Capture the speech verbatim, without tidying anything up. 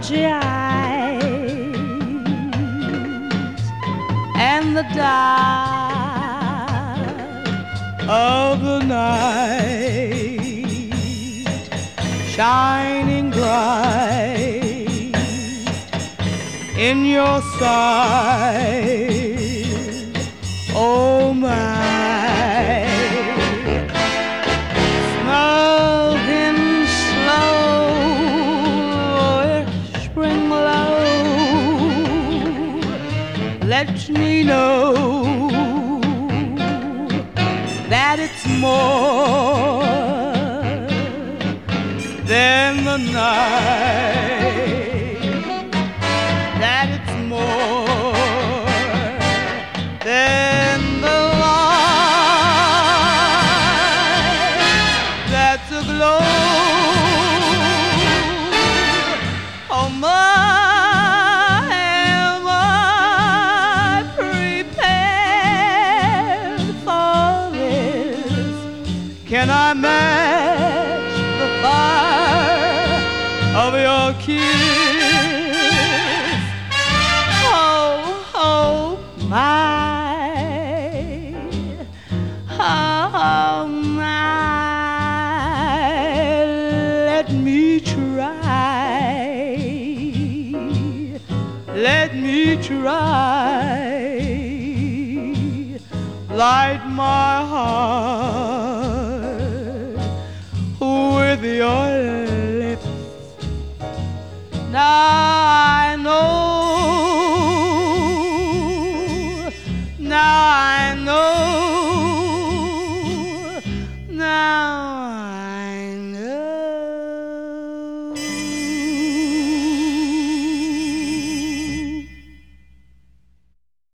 starchy eyes and the dark of the night shining bright in your sight. Oh my, smoking slow, spring low, let me know that it's more than the night, that it's more than the light that's aglow. Oh my, am I prepared for this? Can I match the fire of your kiss? Oh, oh my, oh my, let me try, let me try, light my heart with your